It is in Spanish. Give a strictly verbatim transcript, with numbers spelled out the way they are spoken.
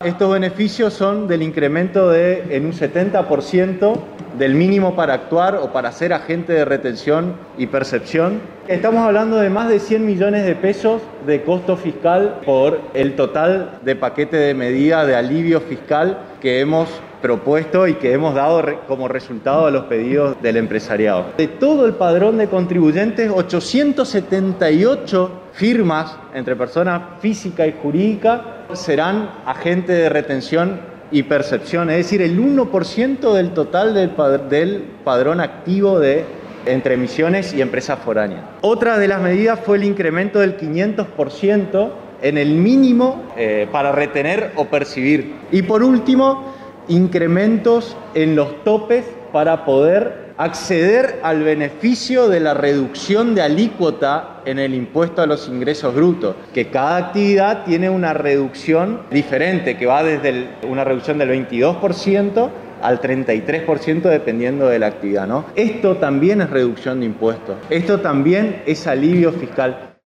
Estos beneficios son del incremento de en un setenta por ciento del mínimo para actuar o para ser agente de retención y percepción. Estamos hablando de más de cien millones de pesos de costo fiscal por el total de paquete de medidas de alivio fiscal que hemos propuesto y que hemos dado como resultado a los pedidos del empresariado. De todo el padrón de contribuyentes, ochocientas setenta y ocho firmas entre personas física y jurídica serán agentes de retención y percepción, es decir, el uno por ciento del total del, pad- del padrón activo de entre emisiones y empresas foráneas. Otra de las medidas fue el incremento del quinientos por ciento en el mínimo eh, para retener o percibir. Y por último, incrementos en los topes para poder acceder al beneficio de la reducción de alícuota en el impuesto a los ingresos brutos, que cada actividad tiene una reducción diferente, que va desde el, una reducción del veintidós por ciento al treinta y tres por ciento dependiendo de la actividad, ¿no? Esto también es reducción de impuestos, esto también es alivio fiscal.